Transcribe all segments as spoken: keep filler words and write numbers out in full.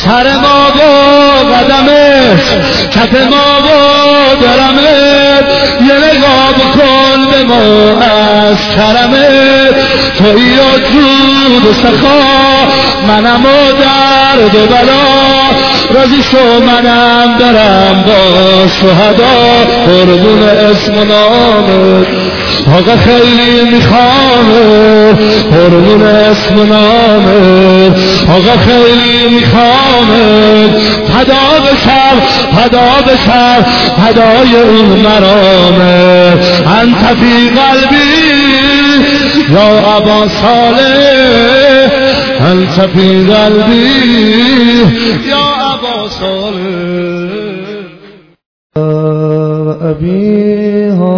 سر ما و قدمت، کف ما و درمت، یه نگاه بکن به ما از کرمت. تویی و جود و سخا، منم و درد و بلا، رازی شو منم برم با شهدا قربون اسم و نامت. آقا خیلی میخوامت قربون اسم و نامت. آقا خیلی میخوامت فدا بشم فدا بشم فدای اون مرامت. انت فی قلبی یا ابا صالح، انت فی قلبی یا ابا صالح. ابیها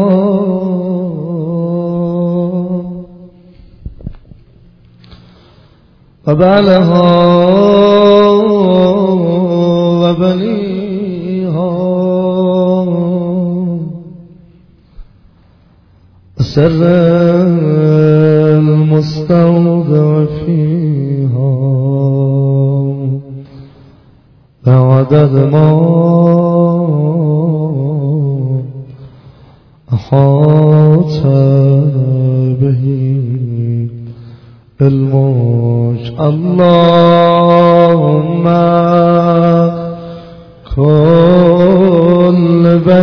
و بعلها و بنیها سر المستودع فيها بعدد ما أحاط به علمك. اللهم كل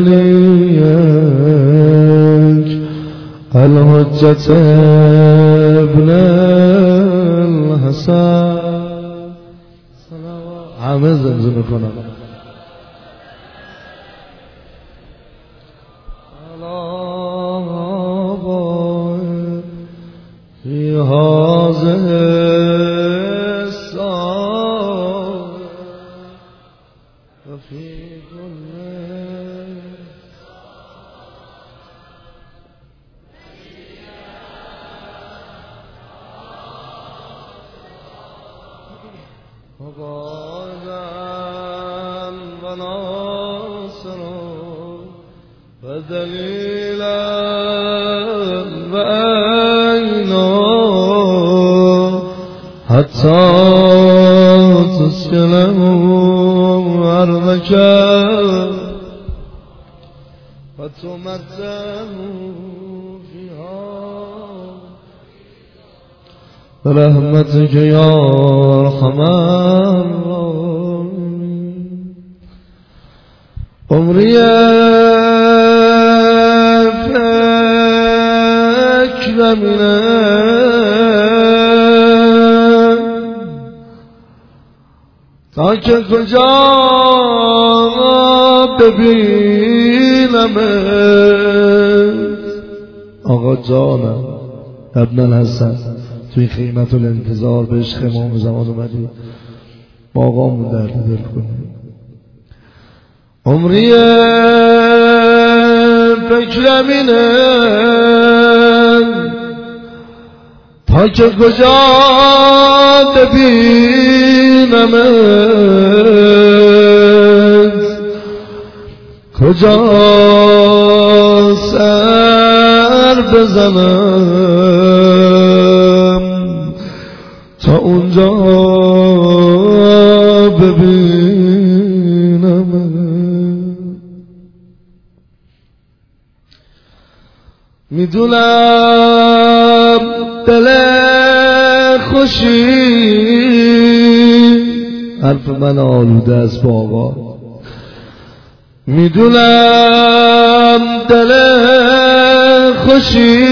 بليك الحجة ابن الحسن. همه زمزمه کنم. فی هذه الساعة وفي كل وقالا وناصرا ودليلا وعينا حتى تسكنه أرضك وتمتعه فيها برحمتك يا أرحم الراحمين. عمري فكر تا که کجا ببینمت. آقا جانم ابن الحسن توی خیمت الانتظار به عشق امام زمان اومدی، با آقامون درد دل کنی. عمری فکرم اینه تا که کجا ببینمت، کجا سر بزنم تا اونجا ببینمت. میدونم دل خوشی حرف من آلوده است با آقا. میدونم دل خوشی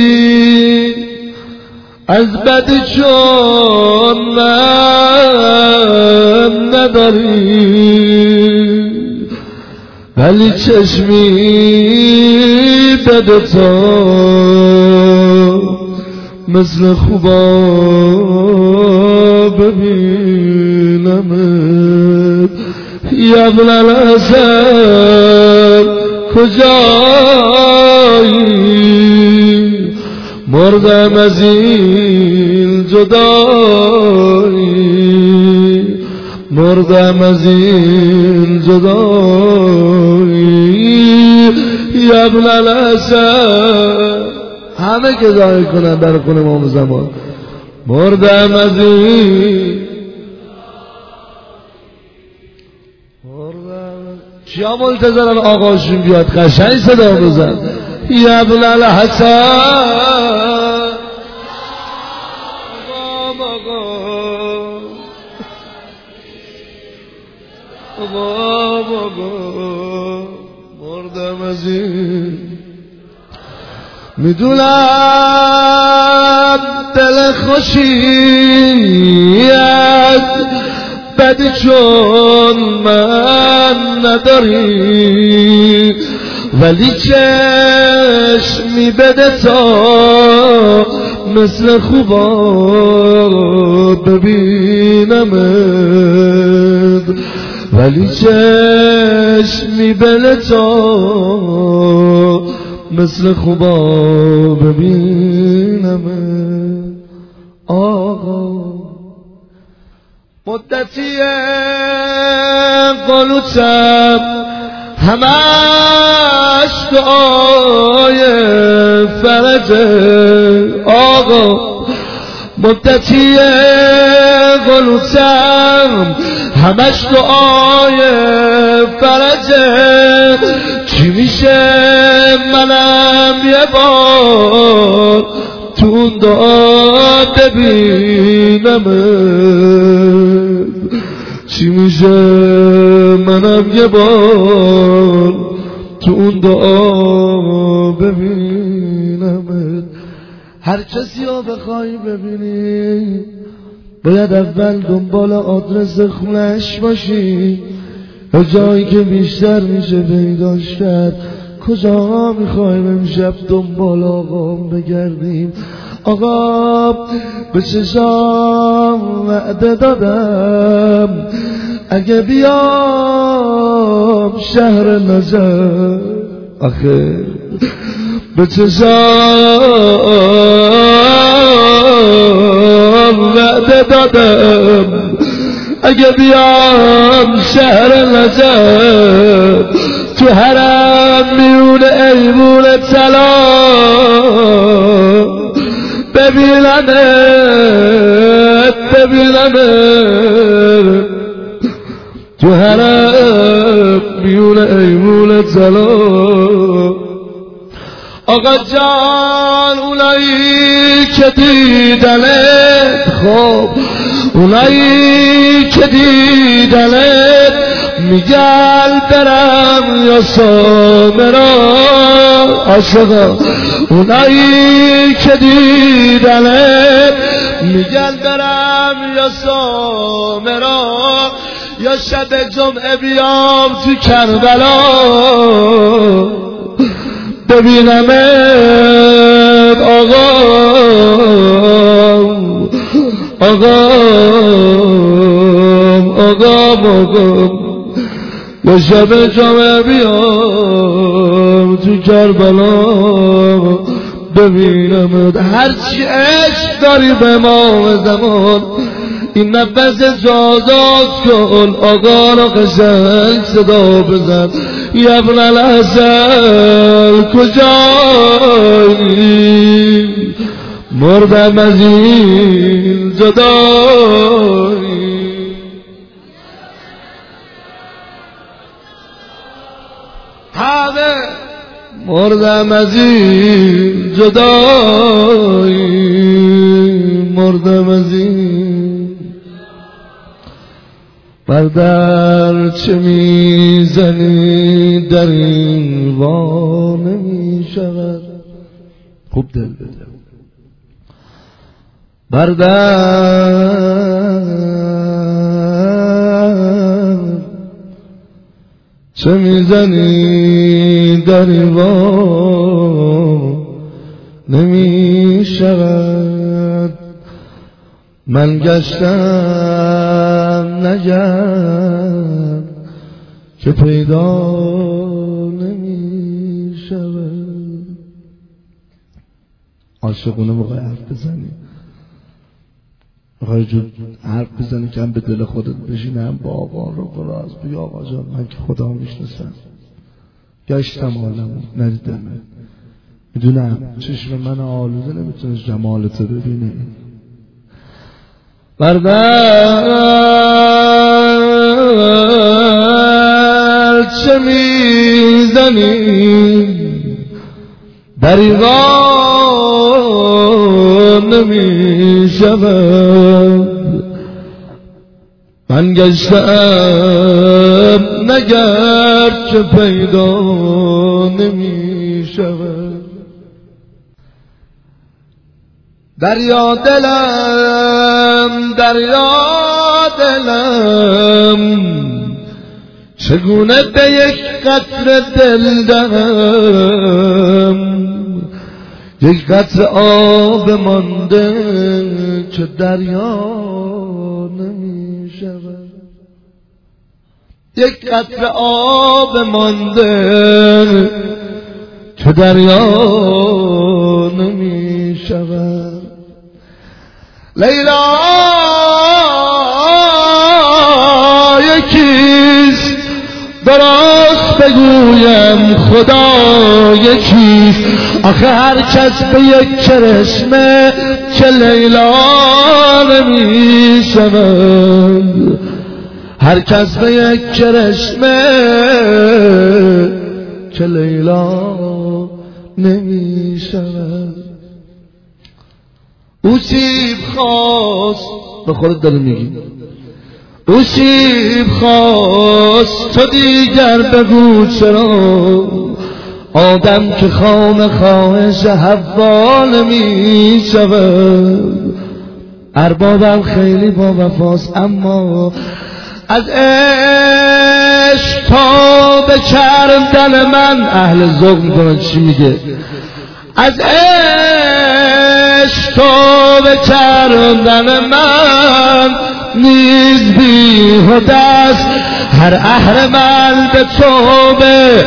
از بد چون من نداری، ولی چشمی به دوتا مثل خوبا ببینمت. یا ابن الحسن کجایی، مردم از این جدایی، مردم از این جدایی. یا ابن الحسن همه که ظاهر کنن در خون امام زمان، مردم از این کیا منتظرن آقاشون بیاد قشنگ صدا بزن یا ابن الحسن بابا مردم از این میدونم دل خوشیت بدی چون من نداری ولی چشمی بده تا مثل خوبا ببینمت ولی چشمی بده تا مثل خوبا ببینمت آقا مدتیه قلوتم همش دعای فرجه آقا مدتیه قلوتم همش دعای فرجه چی میشه منم یه بار تو اون دعا ببینمت چی میشه منم یه بار تو اون دعا ببینمت هر کسی رو بخوای ببینی باید اول دنبال آدرس خونش باشی و جایی که بیشتر میشه پیداش کرد کجا میخوایم امشب دنبال آقام بگردیم آقا به چشام وعده دادم اگه بیام شهر نجف آخه به چشام وعده دادم اگه بیام شهر نجف تو حرم میون ایمون طلا ببینمت ببینمت تو حرم میون ایمون طلا آقا جان اونایی که دیدنت خب اونایی که دیدنت میگن برم یا سامرا عاشقا اونایی که دیدنت میگن برم یا سامرا یا شب جمعه بیام تو کربلا ببینمت آقا آقا آقا آقا یا شب جمعه بیام تو کربلا ببینمت هرچی عشق داری به ما زمان این نفس جازاز کن آقا را قشنگ صدا بزن یا ابن الحسن کجایی مردم از این جدایی همه مردم از این جدایی مردم از این بردر چه میزنی در این وا نمی شود خوب دل بده بردر چه میزنی در این وا نمی شود من گشتم نگرد که پیدا نمی شود عاشقونه موقع حرف بزنی آقای جون حرف بزنی که هم به دل خودت بشینم با آقا رو براز بگی آقا جان من که خدا میشناسم گشتم عالمو ندیدمه میدونم چشم من آلوده نمیتونه جمالتو ببینه بردر چه چه میزنی دریغا نمی شود. من گشتم نگر که پیدا نمی شود. دریا دلم دریا دلم چگونه به یک قطره دل دهم. یک قطره آب مانده که دریا نمی شود. یک قطره آب مانده که دریا نمی شود. لیلا یکیست درست بگویم خدا یکیست. آخه هر کس به یک چرشمه که لیلا نمی شود. هر کس به یک چرشمه که لیلا نمی شود. او سیب خواست به خودت داره میگی او سیب خواست تو دیگر بگو چرا. آدم که خام خواهش حوا نمی شود. اربابم خیلی با وفاست اما از عشق تا به کردن من اهل ذوق میکنن چی میگه. از عشق تا به کردن من نیز بیهوده است. هر اهرمن به توبه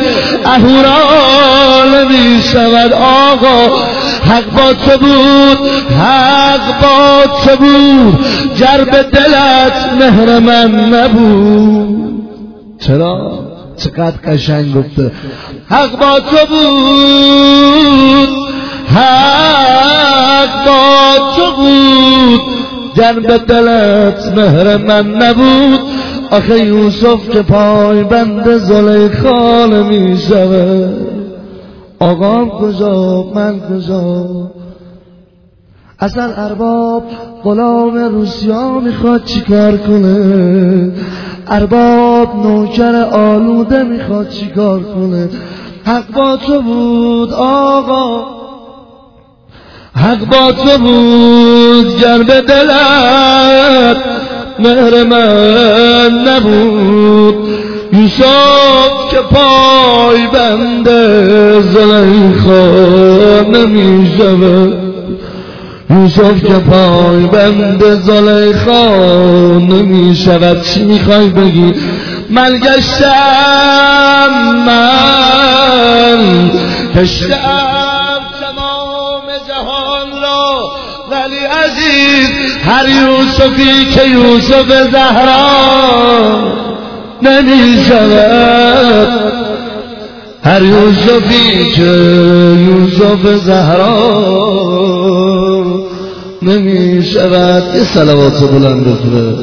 اهورا نمی شود. آقا حق با تو بود حق با تو بود گر به دلت مهر من نبود. چرا؟ چقدر قشنگ گفته. حق با تو بود حق با تو بود گر به دلت مهر من نبود. آخه یوسف که پای بند زلیخا نمی شود. آقام کجا من کجا. اصلا ارباب غلام روسیا میخواد چیکار کنه. ارباب نوکر آلوده میخواد چیکار کنه. حق با تو بود آقا حق با تو بود گر به دلت مهر من نبود. یوسف که پای بند زلیخا نمی شود. یوسف که پای بند زلیخا نمی شود. چی میخوای بگی؟ من گشتم من گشتم تمام جهان را ولی عزیز هر یوسفی که یوسف زهرا نمی شود. هر یوسفی که یوسف زهرا نمی شود. یه صلوات بلند بخوره.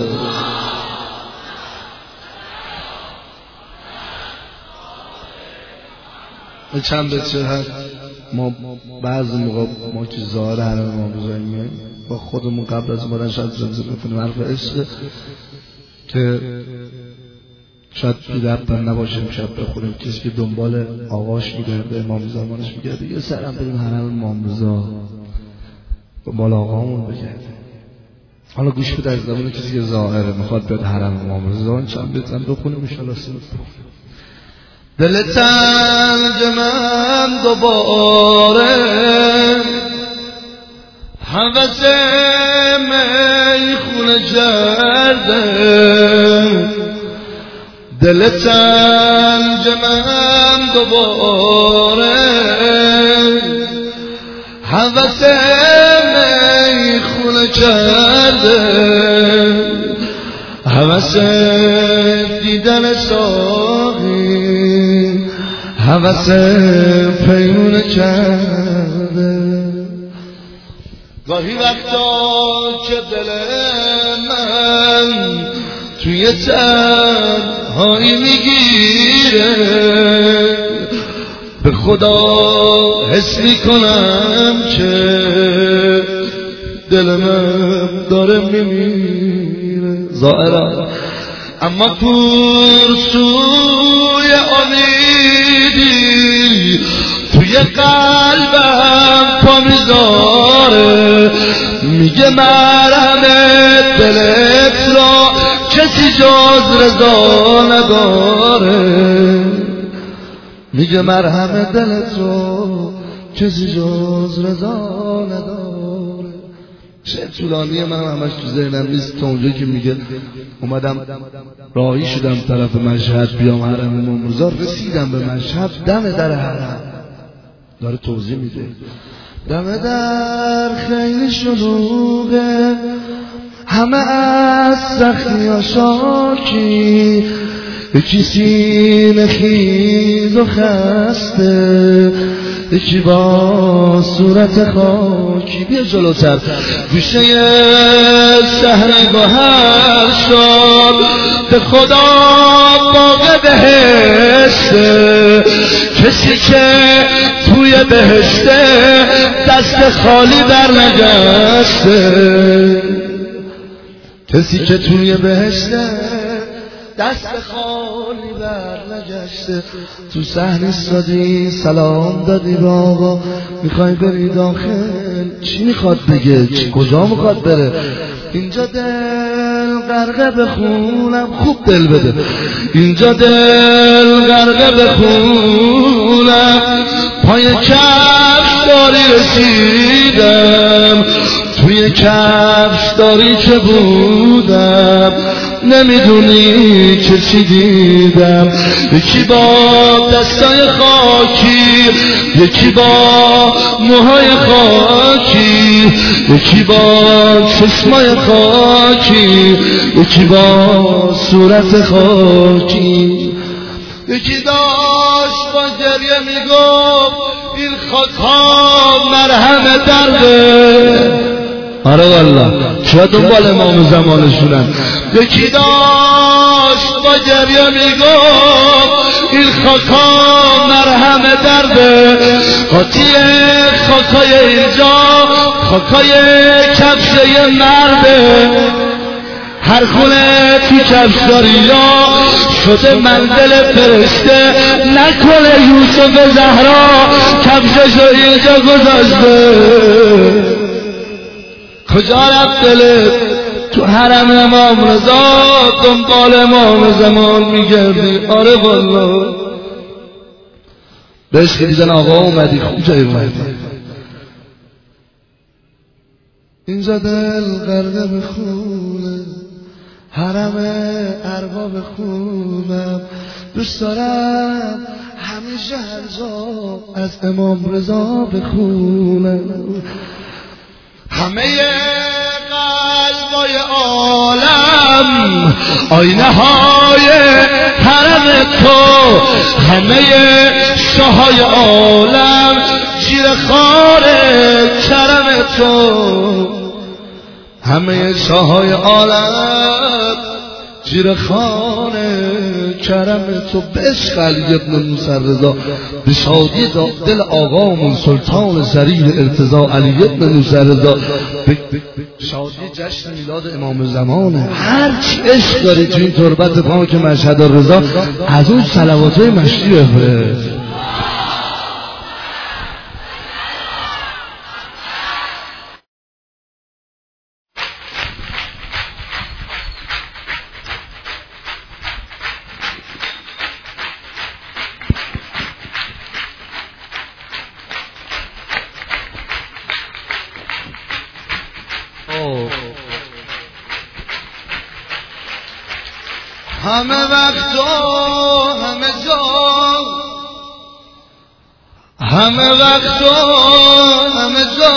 چند بچه هست ما بعضی موقع ما که ظاهر حرم امام رضا میایم با خودمون قبل از اومدن شاید زمزمه کنیم حرف عشق که شاید بی‌ربط نباشیم شاید بخونیم. کسی که دنبال آقاش میگرده امام زمانش میگرده یه سرم بریم حرم امام رضا دنبال آقامون بگردیم. حالا گوش بده از زمان کسی که ظاهره میخواد بیاد حرم امام رضا چند بزن بخونیم انشالله سنت. دل تنگ من دوباره هوس میخونه کرده. دل تنگ من دوباره هوس میخونه کرده. هوس دیدن ساقی هوس پیمونه کرده. گاهی وقتا که دل من توی تنهایی میگیره، به خدا حس میکنم که دل من داره میمیره ظاهرا، اما پر سوی امیدی توی قلبم پا میذاره، میگه مرهم دلت را کسی جز رضا نداره، میگه مرهم دلت رو کسی جز رضا نداره. چه طولانیه، من همش تو ذهنم نیست تا اونجا که میگه اومدم راهی شدم طرف مشهد بیام حرم امام رضا، رسیدم به مشهد دم در حرم، داره توضیح میده دم در خیلی شلوغه، همه از سختی ها شاکی، یکی سینه خیز و خسته، یکی با صورت خاکی. بیا جلوتر، گوشه صحنه گوهر شد، به خدا باغ بهشته، کسی که توی بهشته دست خالی در نگشته، کسی که توی بهشته دست خالی بر نگشته. تو صحنه ایستادی سلام دادی به آقا، میخوای بری داخل، چی میخواد بگه، چی کجا میخواد بره؟ اینجا دل غرقه بخونم، خوب دل بده، اینجا دل غرقه بخونم، پای کفش داری رسیدم، توی کفش داری که بودم، نمیدونی که چی دیدم، یکی با دستای خاکی، یکی با موهای خاکی، یکی با چشمای خاکی، یکی با صورت خاکی، یکی داشت با گریه میگفت این خاک‌ها مرهم درده. آره والله چرا دنبال امام زمانشونن. یکی داشت با گریه میگفت این خاکا مرهم درده، قاطی خاکای اینجا خاکای کفشه مرده، هر خونه تو کفشداری یا شده منزل فرشته، نکنه یوسف زهرا کفششو اینجا گذاشته. کجا رفت دلت؟ تو حرم امام رضا دنبال امام زمان میگردی. آره والله بهش که دیدن آقا اومدی، خوب جایی اومدی. اینجا دل غرقه به خونه، حرم ارباب خونم، دوست دارم همیشه هر جا از امام رضا بخونم. همه قلبای عالم آینه های حرم تو، همه شاهای عالم زیر خار کرم تو، همه شاهای عالم زیر خان کرم تو. به عشق علی ابن موسی رضا، به شادی دل آقامون سلطان زریر ارتضا علی ابن موسی رضا، به شادی جشن میلاد امام زمانه. هر چی عشق داری تو این تربت پاک مشهد رضا، از اون صلواتای مشتی بفرست. همه وقت و همه جا، همه وقت و همه جا،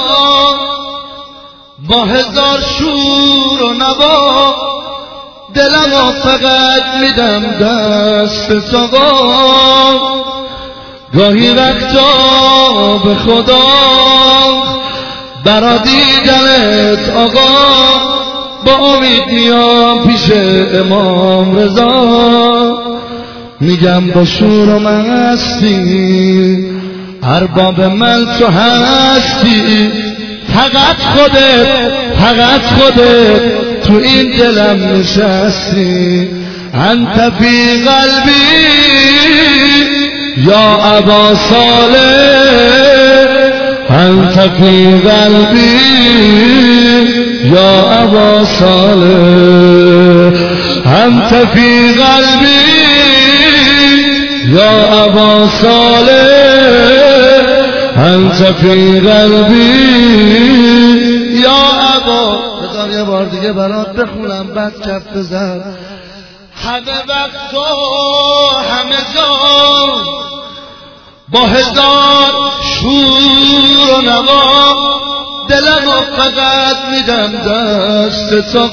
با هزار شور و نوا، دلمو فقط میدم دست آقا. گاهی وقتا به خدا برا دیدنت آقا، با امید میام پیش امام رضا، میگم با شور و مستی ارباب من تو هستی، فقط خودت فقط خودت تو این دلم نشستی، انت فی قلبی یا ابا صالح، انت فی قلبی یا ابا صالح، انت فی قلبی یا ابا صالح، انت فی قلبی یا ابا. بذار یه بار دیگه برات بخونم بعد کف بزن. همه وقت و همه جا با هزار شور و نوا، دلم و فقط میدم دست تو،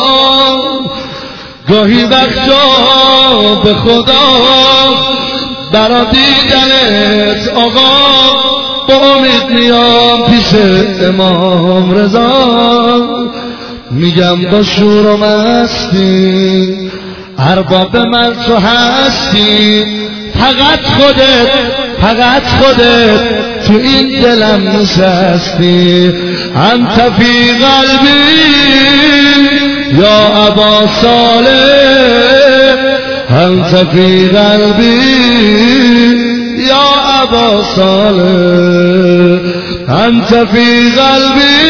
گاهی وقتا به خدا برا دیدنت آقا، با امید میام پیش امام رضا، میگم با شور و مستی ارباب من تو هستی، فقط خودت فقط خودت تو این دلم نشستی، انت فی قلبی یا ابا صالح، انت فی قلبی یا ابا صالح، انت فی قلبی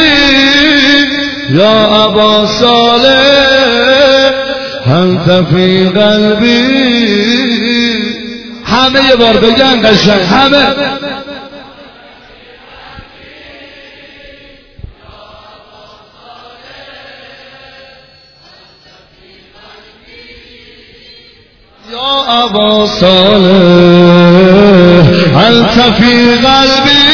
یا ابا صالح، انت فی قلبی. همه یه بار بگن قشنگ، همه. یا ابا صالح انت فی قلبی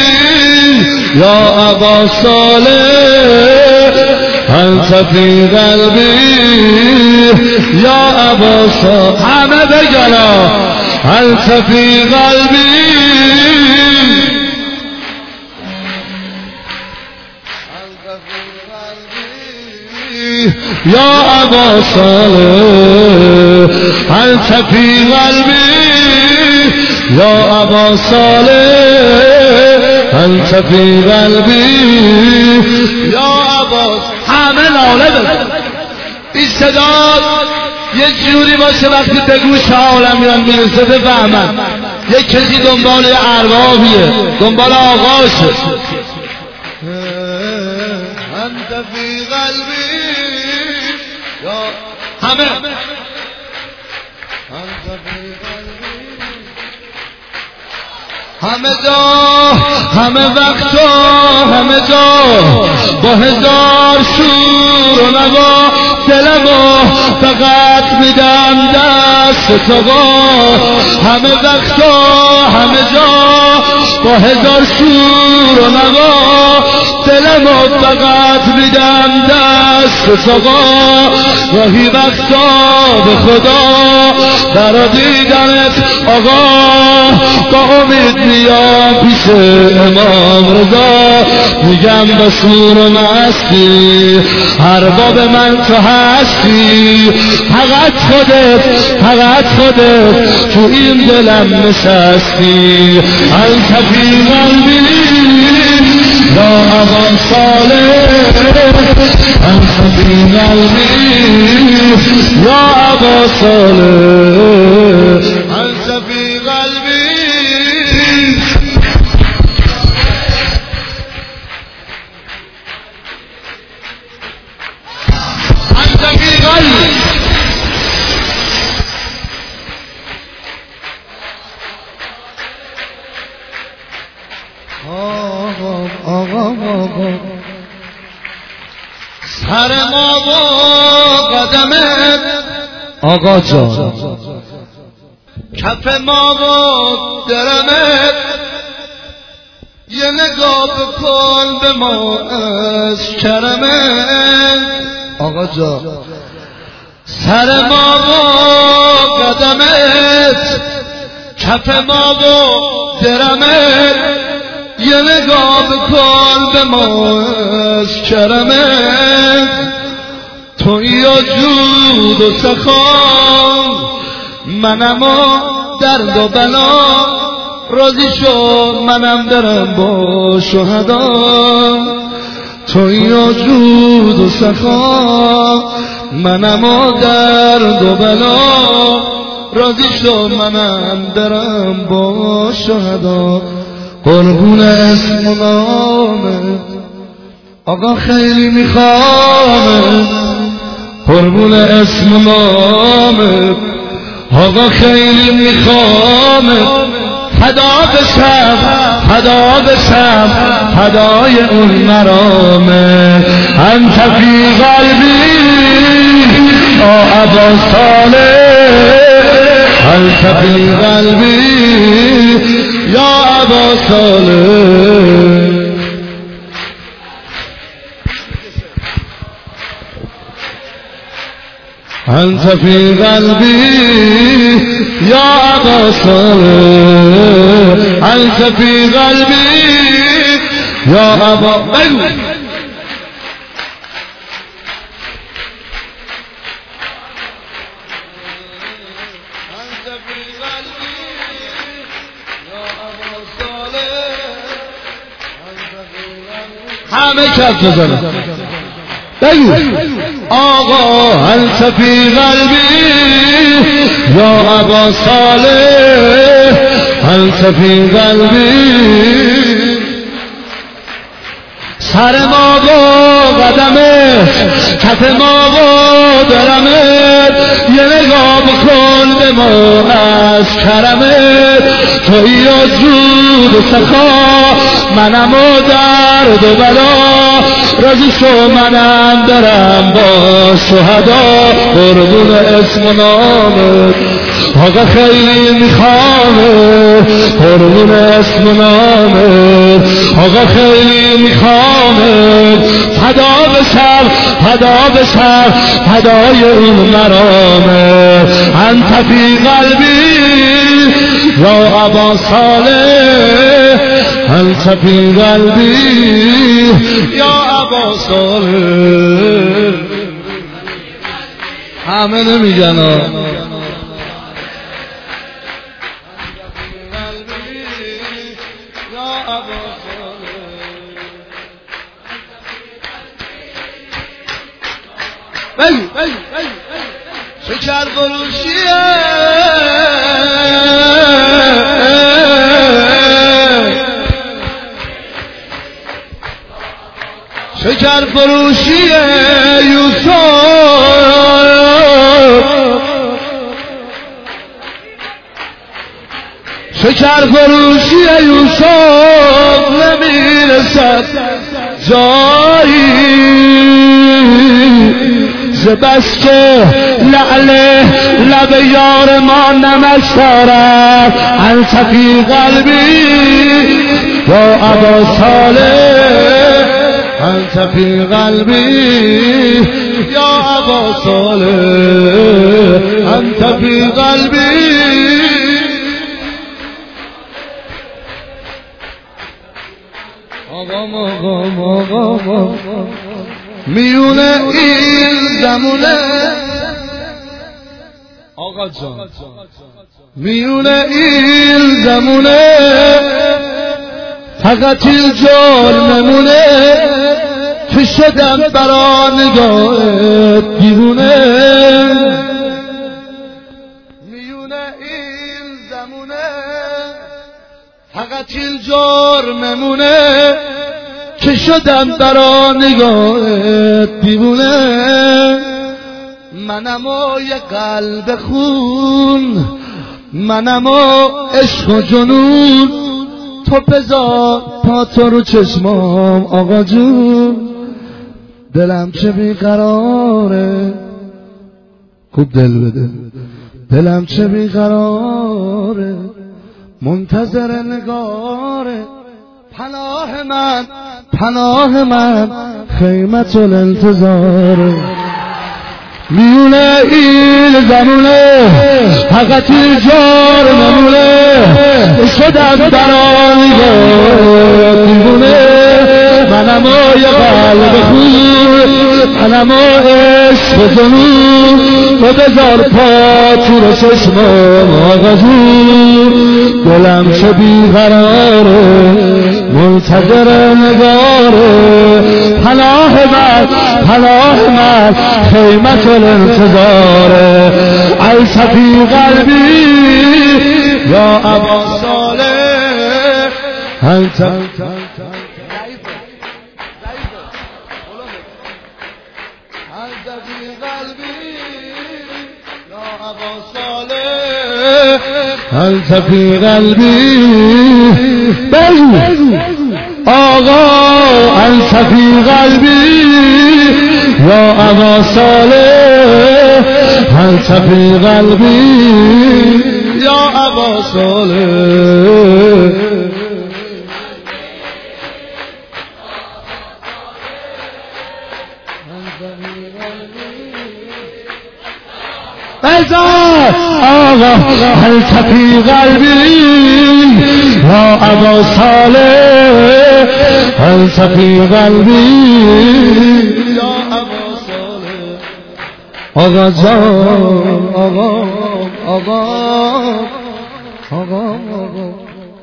یا ابا صالح، انت فی قلبی یا ابا صالح. همه بگن انت فی قلبی یا ابا صالح، انت فی قلبی یا ابا صالح، انت فی قلبی یا ابا. همه لاله بزن. این صدا یه جوری باشه وقتی به گوش عالمیان میرسه بفهمن یک کسی دنبال اربابیه، دنبال آقاشه. انت فی قلبی یا همه، همه جا همه وقتا همه جا با هزار شور و نوا، دلمو فقط میدم دست تو، همه وقتا همه جا با هزار شور و نوا، دلمو فقط میدم دست تو، گاهی وقتا به خدا برا دیدنت آقا، با امید میام پیش امام رضا، میگم با شور و مستی ارباب من تو هستی، فقط خودت فقط خودت تو این دلم نشستی، انت فی قلبی یا ابا صالح، انت فی قلبی یا ابا صالح، انت فی قلبی. سر ما و قدمت آقا جان، کف ما و درمت، یه نگاه بکن به ما از کرمت. آقا جان، سر ما و قدمت، کف ما و درمت، یه نگاه بکن به ما از کرمت. توی یا جود و سخا منم و درد و بلا راضی شو منم برم با شهدا توی یا جود و سخا منم و درد و بلا راضی شو منم برم با شهدا قربون اسم و نامت آقا خیلی میخوامت قربون اسم و نامت آقا خیلی میخوامت فدا بشم فدا بشم فدای اون مرامت انت فی قلبی یا ابا صالح انت فی قلبی یا ابا صالح انت فی قلبی یا ابا صالح انت فی قلبی یا ابا بگو همه کف بزنه بگو آقا انت فی قلبی یا ابا صالح انت فی قلبی سر ما و قدمت کف ما و درمت یه نگاه بکن به ما از کرمت توی یا جود و سخا منم و درد و بلا راضی شو منم برم با شهدا قربون اسم و نامت آقا خیلی میخوامت قربون اسم و نامت آقا خیلی میخوامت فدا بشم فدا بشم فدای اون مرامت انت فی قلبی یا ابا صالح انت فی قلبی یا ابا صالح همه نمیگن شکر فروشیه شکر فروشیه یوسف شکر فروشیه یوسف نمیرسد جایی بس که لعل لب یار ما نمک دارد انت فی قلبی یا ابا صالح انت فی قلبی یا ابا صالح انت فی قلبی آقام آقام آقام میونه این زمونه آقا جان میونه این زمونه فقط این جرممونه که شدم برا نگاه دیوونه میونه این زمونه فقط این جرممونه که شدم برا نگاه دیوونه منم و یه قلب خون منم و عشق و جنون تو بذار پا تو رو چشمام آقا جون دلم چه بیقراره خوب دل بده دلم چه بیقراره منتظر نگاره پناه من پناه من خیمت الانتظار میونه این زمونه فقط این جار نمونه شدم برای دیوونه منم و یه قلب خور، منم و عشق جنون، تو بذار پا تیر چشمام آغازون، دلم چه بیقراره منتظر نگاره، پناه من پناه من خیمت الانتظاره، ای صفی قلبی یا ابا صالح انت انت فی قلبی بگو آقا انت فی قلبی یا ابا صالح انت فی قلبی یا ابا صالح بزار آقا انت فی قلبی یا ابا صالح انت فی قلبی یا ابا صالح. آقا جان آقا آقا آقا آقا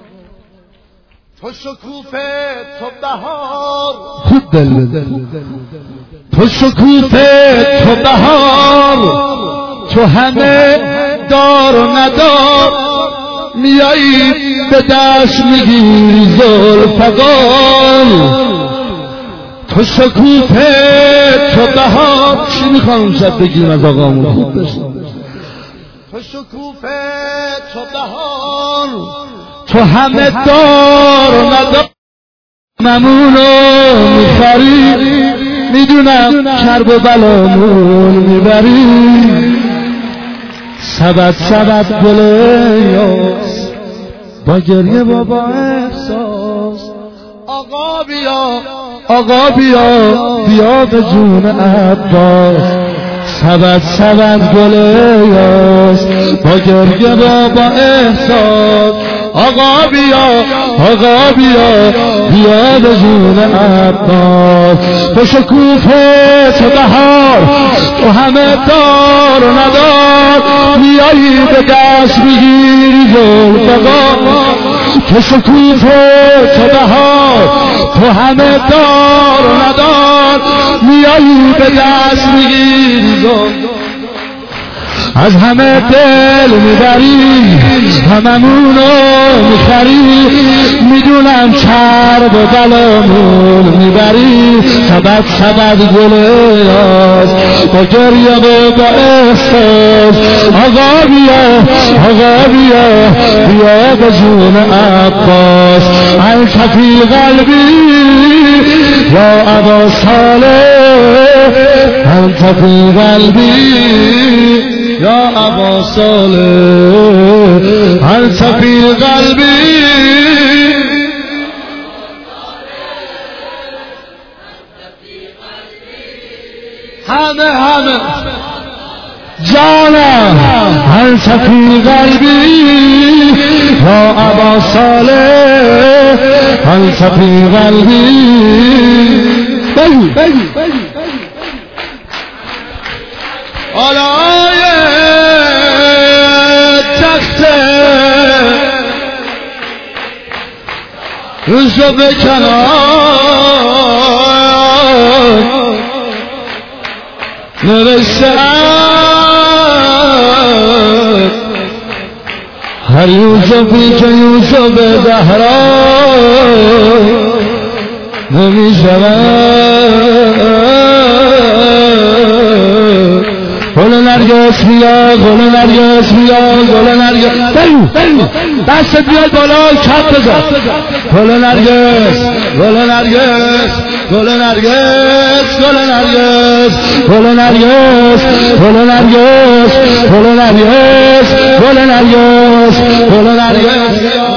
تو شکوفه تو بهار خوب دل بده، تو شکوفه تو بهار، تو همه دار و ندار، میایی به دست میگیری ذوالفقار، تو شکوفه تو بهار. چی میخوام شب بگیریم از آقامون خوب بشن؟ تو شکوفه تو بهار، تو همه دار و ندار، ممونو میخری، میدونم کرب و بلامون میبری، سبت سبت گله یاس با گریه و با احساس، آقا بیا آقا بیا بیا به جون عباس، سبت سبت گله یاس با گریه و با احساس، آقا بیا آقا بیا بیا به جون عباس، تو شکوفه تو بهار، تو همه دار و ندار، میایی به دست میگیری ذوالفقار، تو شکوفه تو بهار، تو همه دار و ندار، میایی به دست میگیری ذوالفقار، از همه دل میبری هممونو میخری، میدونم کرب و بلامون میبری، سبت سبت گله یاس با گریه و با احساس، آقا بیا آقا بیا بیا به جون عباس، انت فی قلبی یا ابا صالح انت فی قلبی یا ابا صالح انت فی قلبی. همه همه جانم انت فی قلبی یا ابا صالح انت فی قلبی. بگو بگو آلای تخت روزو بکنار، نوشته هر یوسفی که یوسف زهرا نمی شود، گل نرگس بیا گل نرگس بیا گل نرگس، بگو بگو دست بیاد بالا کف بزن، گل نرگس گل نرگس گل نرگس گل نرگس گل نرگس گل نرگس گل نرگس گل نرگس گل نرگس